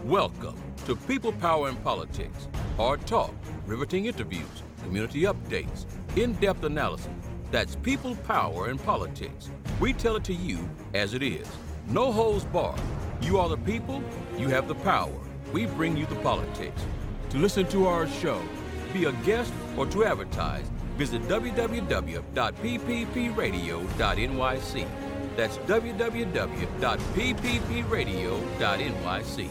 Welcome to People, Power, and Politics. Hard talk, riveting interviews, community updates, in-depth analysis. That's People, Power, and Politics. We tell it to you as it is. No holds barred. You are the people, you have the power. We bring you the politics. To listen to our show, be a guest, or to advertise, visit www.pppradio.nyc. That's www.pppradio.nyc.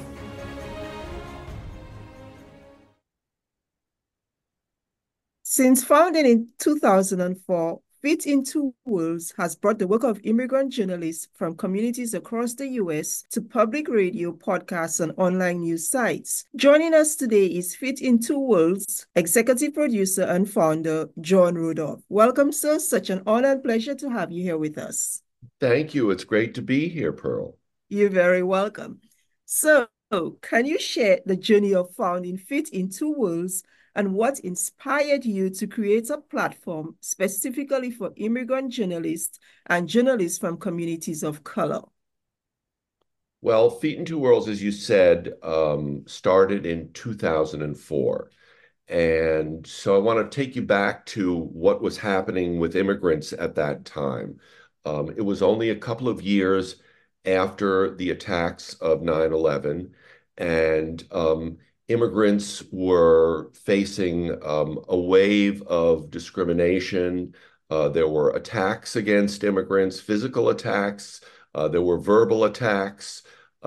Since founded in 2004, Fit in Two Worlds has brought the work of immigrant journalists from communities across the U.S. to public radio, podcasts, and online news sites. Joining us today is Fit in Two Worlds executive producer and founder, John Rudolph. Welcome, sir. Such an honor and pleasure to have you here with us. Thank you. It's great to be here, Pearl. You're very welcome. So, can you share the journey of founding Fit in Two Worlds and what inspired you to create a platform specifically for immigrant journalists and journalists from communities of color? Well, Feet in Two Worlds, as you said, started in 2004. And so I want to take you back to what was happening with immigrants at that time. It was only a couple of years after the attacks of 9/11, and immigrants were facing a wave of discrimination. There were attacks against immigrants, physical attacks. There were verbal attacks.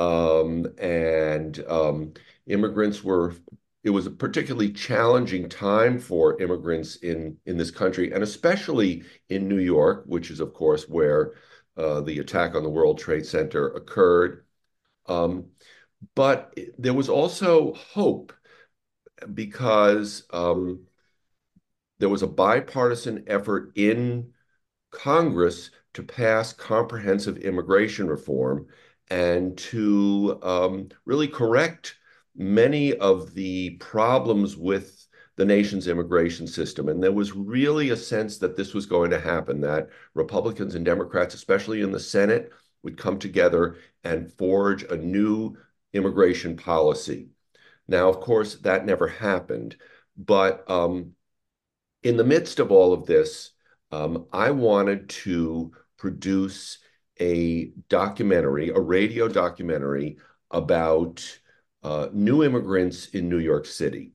Immigrants were, it was a particularly challenging time for immigrants in this country, and especially in New York, which is, of course, where the attack on the World Trade Center occurred. But there was also hope because there was a bipartisan effort in Congress to pass comprehensive immigration reform and to really correct many of the problems with the nation's immigration system. And there was really a sense that this was going to happen, that Republicans and Democrats, especially in the Senate, would come together and forge a new immigration policy. Now, of course, that never happened. But in the midst of all of this, I wanted to produce a documentary, a radio documentary about new immigrants in New York City.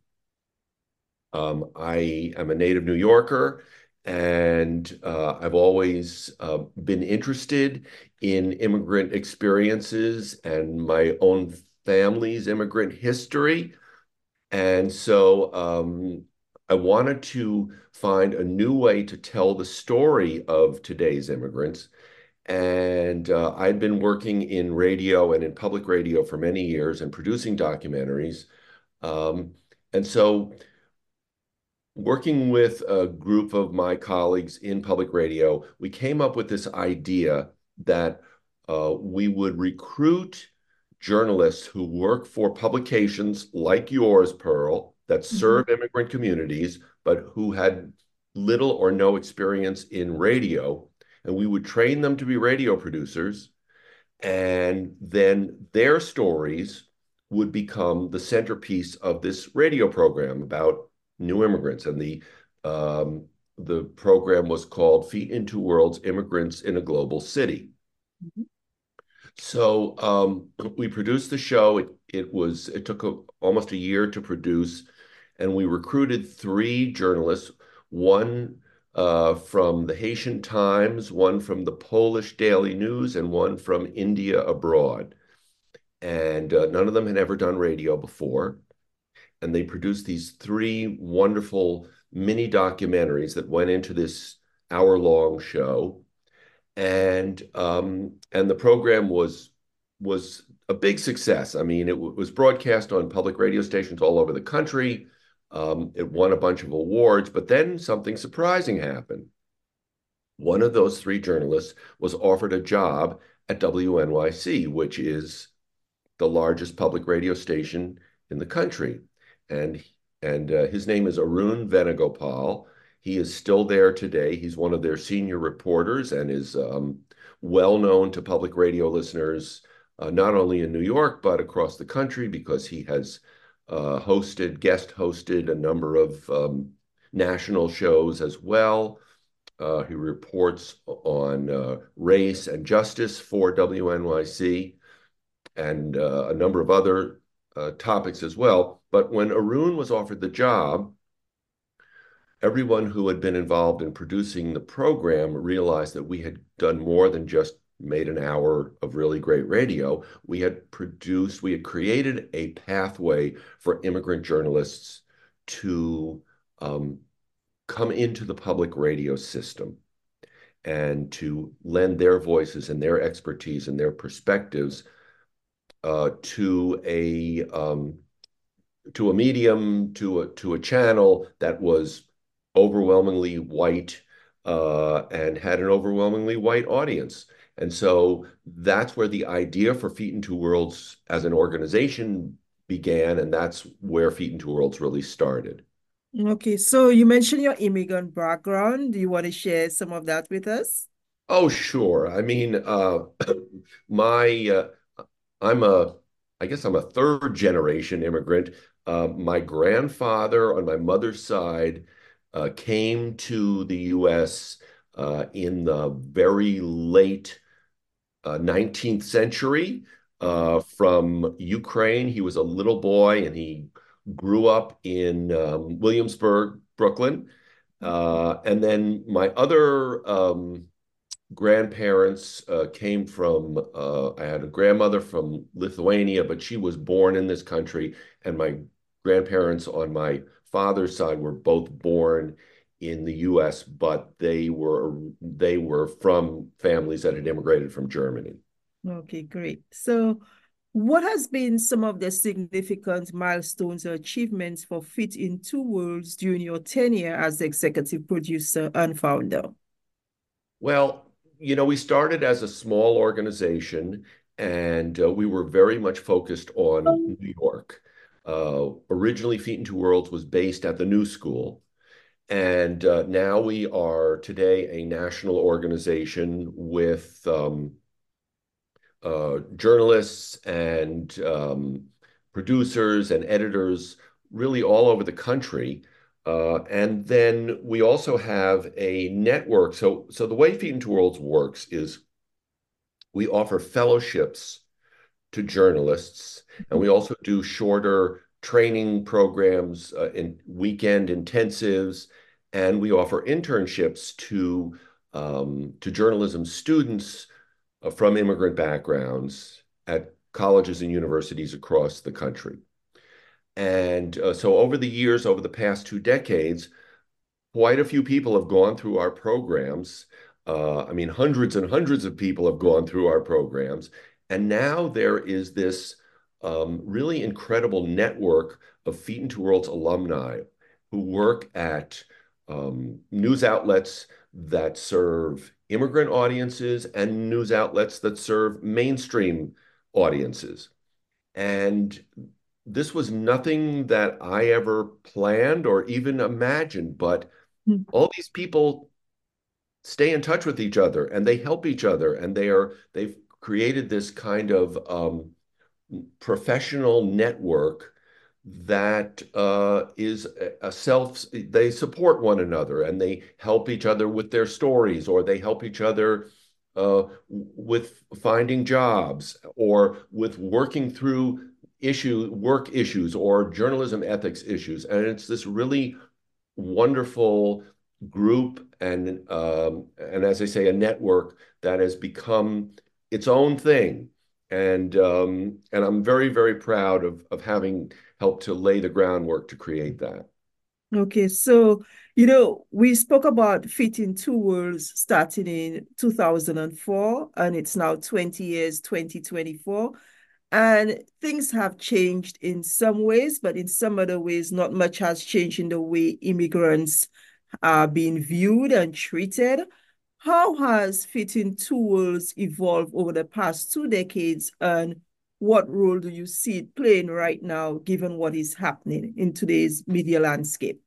I am a native New Yorker, and I've always been interested in immigrant experiences and my own family's immigrant history. And so I wanted to find a new way to tell the story of today's immigrants. And I'd been working in radio and in public radio for many years and producing documentaries. And so working with a group of my colleagues in public radio, we came up with this idea that we would recruit journalists who work for publications like yours, Pearl, that serve immigrant communities, but who had little or no experience in radio. And we would train them to be radio producers. And then their stories would become the centerpiece of this radio program about new immigrants. And the program was called Feet in Two Worlds: Immigrants in a Global City. So we produced the show. It took almost a year to produce, and we recruited 3 journalists, one from the Haitian Times, one from the Polish Daily News, and one from India Abroad. And none of them had ever done radio before. And they produced these 3 wonderful mini documentaries that went into this hour-long show. And the program was a big success. I mean, it was broadcast on public radio stations all over the country. It won a bunch of awards, but then something surprising happened. One of those 3 journalists was offered a job at WNYC, which is the largest public radio station in the country. And his name is Arun Venugopal. He is still there today. He's one of their senior reporters and is well known to public radio listeners not only in New York, but across the country because he has guest hosted a number of national shows as well. He reports on race and justice for WNYC and a number of other topics as well. But when Arun was offered the job, everyone who had been involved in producing the program realized that we had done more than just made an hour of really great radio. We had created a pathway for immigrant journalists to come into the public radio system and to lend their voices and their expertise and their perspectives to a medium, to a channel that was overwhelmingly white and had an overwhelmingly white audience. And so that's where the idea for Feet in Two Worlds as an organization began, and that's where Feet in Two Worlds really started. Okay, so you mentioned your immigrant background. Do you want to share some of that with us? Oh, sure. I mean, my I'm a I guess I'm a third generation immigrant. My grandfather on my mother's side came to the U.S. In the very late 19th century from Ukraine. He was a little boy and he grew up in Williamsburg, Brooklyn. And then my other grandparents came from, I had a grandmother from Lithuania, but she was born in this country. And my grandparents on my father's side were both born in the US, but they were from families that had immigrated from Germany. Okay, great. So what has been some of the significant milestones or achievements for Feet in Two Worlds during your tenure as the executive producer and founder? Well, we started as a small organization and we were very much focused on New York. Originally, Feet in Two Worlds was based at the New School. And now we are today a national organization with journalists and producers and editors really all over the country. And then we also have a network. So the way Feet in Two Worlds works is we offer fellowships to journalists, and we also do shorter training programs, in weekend intensives, and we offer internships to journalism students from immigrant backgrounds at colleges and universities across the country. And so over the years, over the past 2 decades, quite a few people have gone through our programs. I mean, hundreds and hundreds of people have gone through our programs. And now there is this really incredible network of Feet in Two Worlds alumni who work at news outlets that serve immigrant audiences and news outlets that serve mainstream audiences. And this was nothing that I ever planned or even imagined, but all these people stay in touch with each other and they help each other, and they've created this kind of professional network that is they support one another and they help each other with their stories, or they help each other with finding jobs, or with working through work issues or journalism ethics issues. And it's this really wonderful group and as I say, a network that has become its own thing. And I'm very, very proud of having helped to lay the groundwork to create that. Okay, so, we spoke about Feet in Two Worlds starting in 2004, and it's now 20 years, 2024. And things have changed in some ways, but in some other ways, not much has changed in the way immigrants are being viewed and treated. How has Feet in Two Worlds evolved over the past 2 decades, and what role do you see it playing right now, given what is happening in today's media landscape?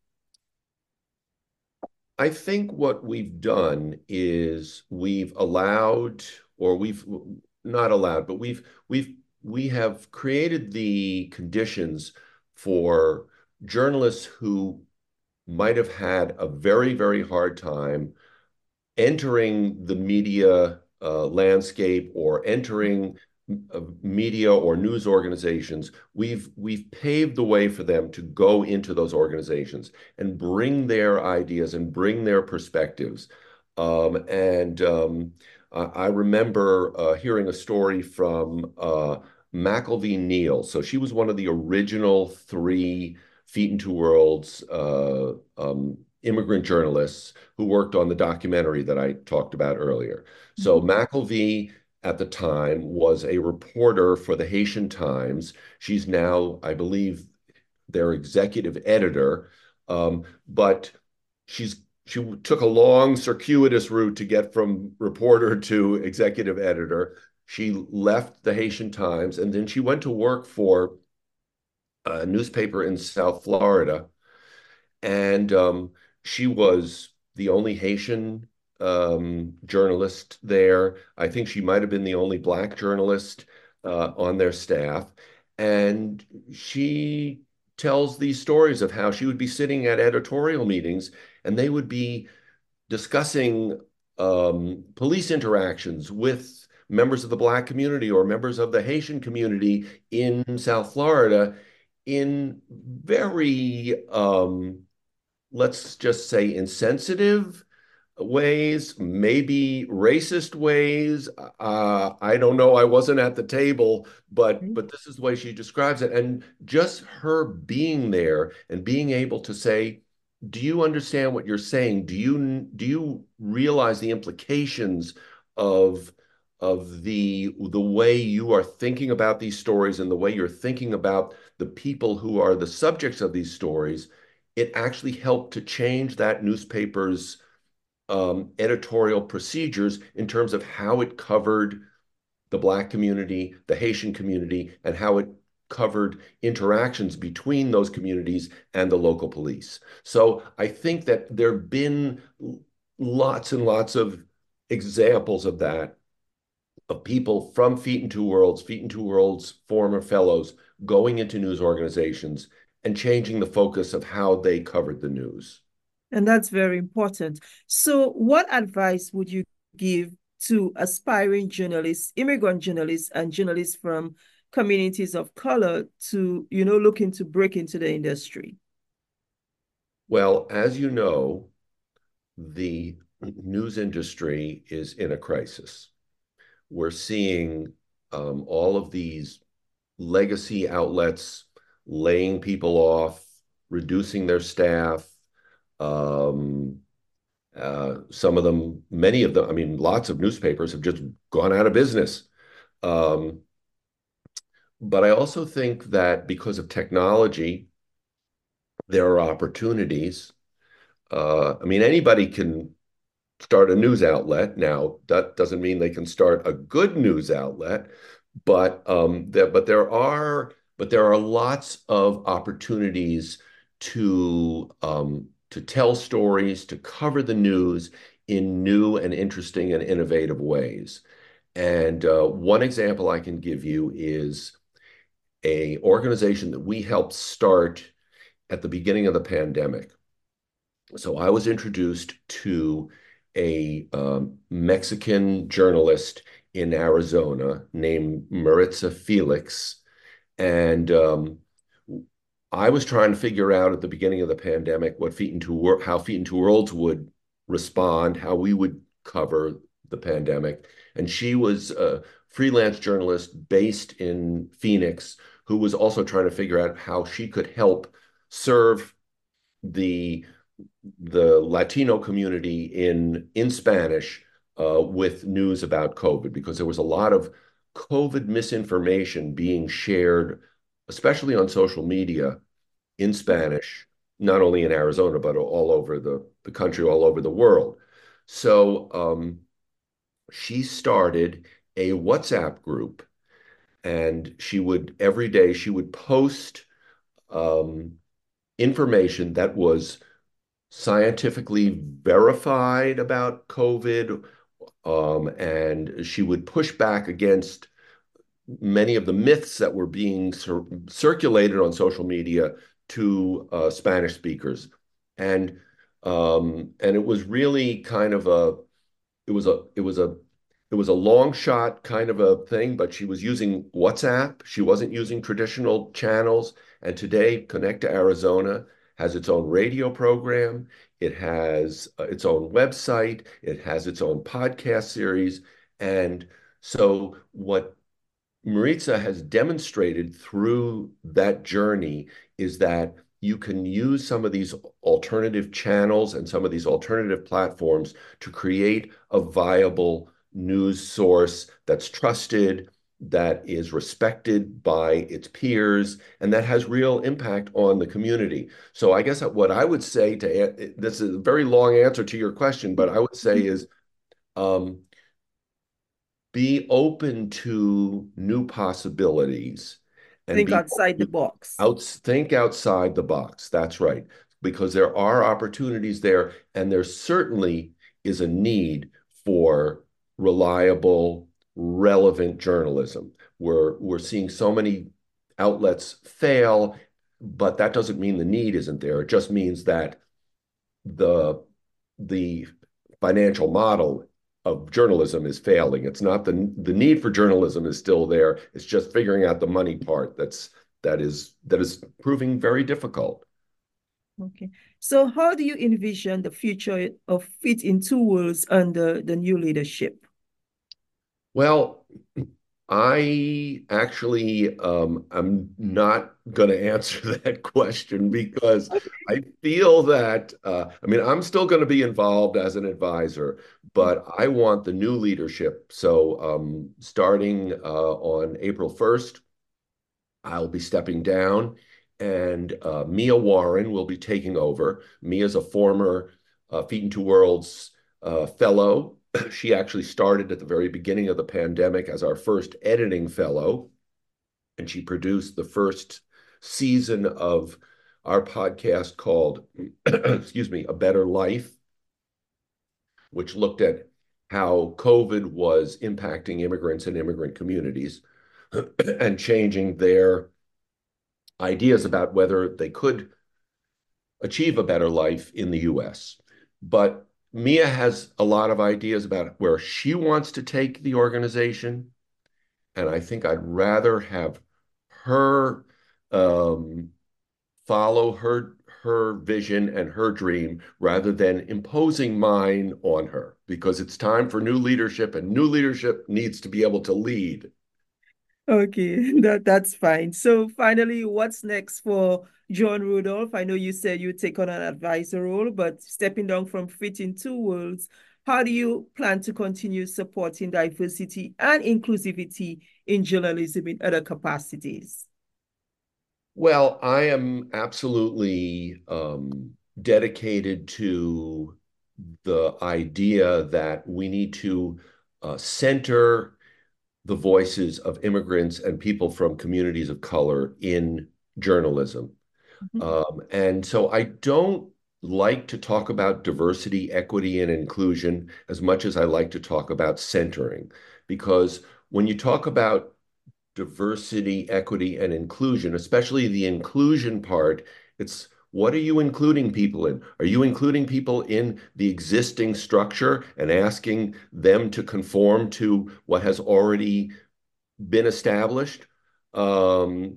I think what we've done is we've allowed, or not allowed, but we have created the conditions for journalists who might have had a very, very hard time entering the media landscape or entering media or news organizations. We've paved the way for them to go into those organizations and bring their ideas and bring their perspectives. And I remember hearing a story from McElveen Neal. So she was one of the original three Feet in Two Worlds immigrant journalists who worked on the documentary that I talked about earlier. So McElveen at the time was a reporter for the Haitian Times. She's now, I believe, their executive editor, but she took a long, circuitous route to get from reporter to executive editor. She left the Haitian Times and then she went to work for a newspaper in South Florida. And she was the only Haitian journalist there. I think she might have been the only Black journalist on their staff. And she tells these stories of how she would be sitting at editorial meetings and they would be discussing police interactions with members of the Black community or members of the Haitian community in South Florida in very let's just say insensitive ways, maybe racist ways. I don't know. I wasn't at the table, but this is the way she describes it. And just her being there and being able to say, "Do you understand what you're saying? Do you realize the implications of the way you are thinking about these stories and the way you're thinking about the people who are the subjects of these stories?" It actually helped to change that newspaper's editorial procedures in terms of how it covered the Black community, the Haitian community, and how it covered interactions between those communities and the local police. So I think that there have been lots and lots of examples of that, of people from Feet in Two Worlds, Feet in Two Worlds former fellows going into news organizations and changing the focus of how they covered the news. And that's very important. So, what advice would you give to aspiring journalists, immigrant journalists, and journalists from communities of color to, looking to break into the industry? Well, as you know, the news industry is in a crisis. We're seeing all of these legacy outlets laying people off, reducing their staff. Some of them, many of them, I mean, lots of newspapers have just gone out of business. Um, but I also think that because of technology, there are opportunities. I mean, anybody can start a news outlet. Now, that doesn't mean they can start a good news outlet, but there are lots of opportunities to tell stories, to cover the news in new and interesting and innovative ways. And one example I can give you is a organization that we helped start at the beginning of the pandemic. So I was introduced to a Mexican journalist in Arizona named Maritza Felix. And I was trying to figure out at the beginning of the pandemic how Feet in Two Worlds would respond, how we would cover the pandemic. And she was a freelance journalist based in Phoenix who was also trying to figure out how she could help serve the Latino community in Spanish with news about COVID, because there was a lot of COVID misinformation being shared, especially on social media in Spanish, not only in Arizona, but all over the country, all over the world. So she started a WhatsApp group, and every day she would post information that was scientifically verified about COVID, and she would push back against many of the myths that were being circulated on social media to Spanish speakers. And and it was really kind of a it was a it was a it was a long shot kind of a thing, but she was using WhatsApp. She wasn't using traditional channels. And today, Connect to Arizona has its own radio program. It has its own website. It has its own podcast series. And so, what Maritza has demonstrated through that journey is that you can use some of these alternative channels and some of these alternative platforms to create a viable news source that's trusted, that is respected by its peers, and that has real impact on the community. So I guess what I would say to this is a very long answer to your question, but I would say is um, be open to new possibilities and Think be outside the box. think outside the box. That's right. Because there are opportunities there, and there certainly is a need for reliable, relevant journalism. We're seeing so many outlets fail, but that doesn't mean the need isn't there. It just means that the the financial model of journalism is failing. It's not the need for journalism is still there. It's just figuring out the money part that is proving very difficult. Okay. So how do you envision the future of Fit in Two Worlds under the new leadership? Well, I actually I'm not going to answer that question because I feel that I mean I'm still going to be involved as an advisor, but I want the new leadership. So starting on April 1st, I'll be stepping down, and Mia Warren will be taking over. Mia's a former Feet into Worlds fellow. She actually started at the very beginning of the pandemic as our first editing fellow, and she produced the first season of our podcast called, excuse me, A Better Life, which looked at how COVID was impacting immigrants and immigrant communities and changing their ideas about whether they could achieve a better life in the US. But Mia has a lot of ideas about where she wants to take the organization. And I think I'd rather have her um, follow her vision and her dream rather than imposing mine on her because it's time for new leadership and new leadership needs to be able to lead. Okay, that's fine. So finally, what's next for John Rudolph? I know you said you take on an advisor role, but stepping down from Fit in Two Worlds, how do you plan to continue supporting diversity and inclusivity in journalism in other capacities? Well, I am absolutely dedicated to the idea that we need to center the voices of immigrants and people from communities of color in journalism. Mhm. And so I don't like to talk about diversity, equity, and inclusion as much as I like to talk about centering, because when you talk about diversity, equity, and inclusion, especially the inclusion part, it's what are you including people in? Are you including people in the existing structure and asking them to conform to what has already been established? Um,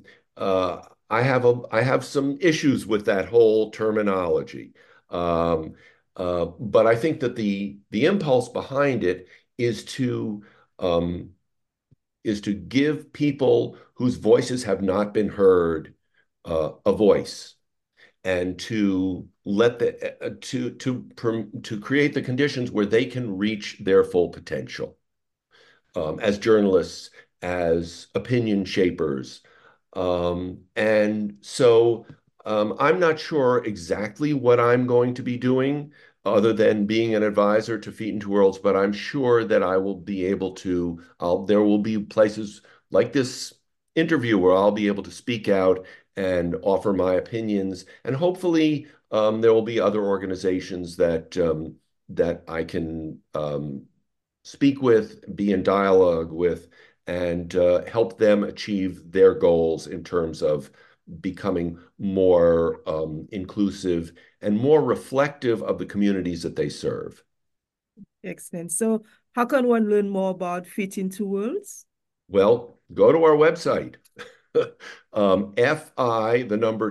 I have some issues with that whole terminology, um, but I think that the impulse behind it is to um, is to give people whose voices have not been heard a voice and to let the to create the conditions where they can reach their full potential as journalists, as opinion shapers. And so I'm not sure exactly what I'm going to be doing other than being an advisor to Feet into Worlds, but I'm sure that I will be able to, there will be places like this interview where I'll be able to speak out and offer my opinions. And hopefully there will be other organizations that I can speak with, be in dialogue with, and help them achieve their goals in terms of becoming more inclusive and more reflective of the communities that they serve. Excellent. So how can one learn more about Fit in Two Worlds? Well, go to our website, FI, the number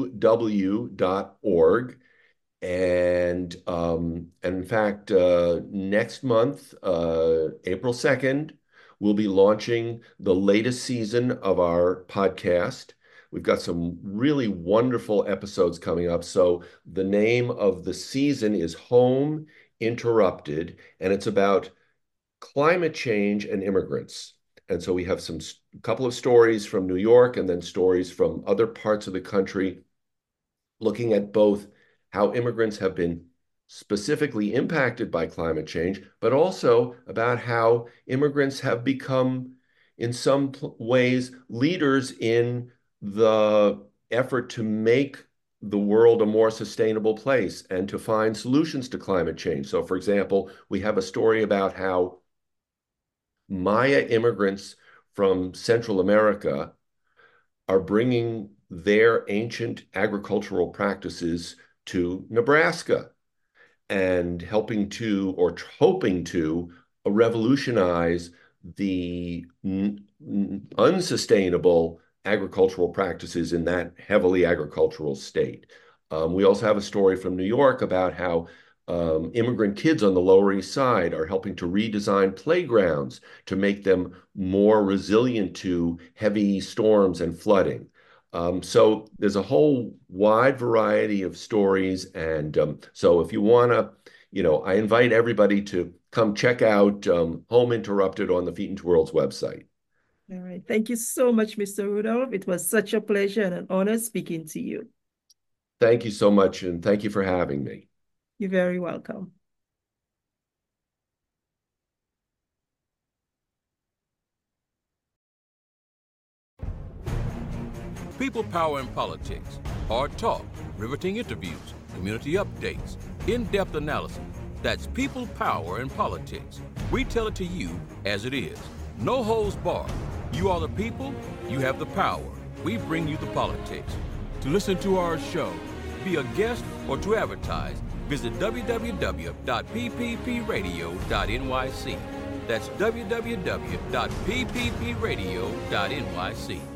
2W.org. And in fact, next month, April 2nd, we'll be launching the latest season of our podcast. We've got some really wonderful episodes coming up. So the name of the season is Home Interrupted, and it's about climate change and immigrants. And so we have a couple of stories from New York and then stories from other parts of the country looking at both how immigrants have been specifically impacted by climate change, but also about how immigrants have become, in some ways, leaders in the effort to make the world a more sustainable place and to find solutions to climate change. So, for example, we have a story about how Maya immigrants from Central America are bringing their ancient agricultural practices to Nebraska and helping to, or hoping to, revolutionize the unsustainable agricultural practices in that heavily agricultural state. We also have a story from New York about how immigrant kids on the Lower East Side are helping to redesign playgrounds to make them more resilient to heavy storms and flooding. So there's a whole wide variety of stories. And so if you want to, I invite everybody to come check out Home Interrupted on the Feet in Two Worlds website. All right. Thank you so much, Mr. Rudolph. It was such a pleasure and an honor speaking to you. Thank you so much, and thank you for having me. You're very welcome. People, Power, and Politics. Hard talk, riveting interviews, community updates, in-depth analysis. That's People, Power, and Politics. We tell it to you as it is. No holds barred. You are the people, you have the power. We bring you the politics. To listen to our show, be a guest, or to advertise, visit www.pppradio.nyc. That's www.pppradio.nyc.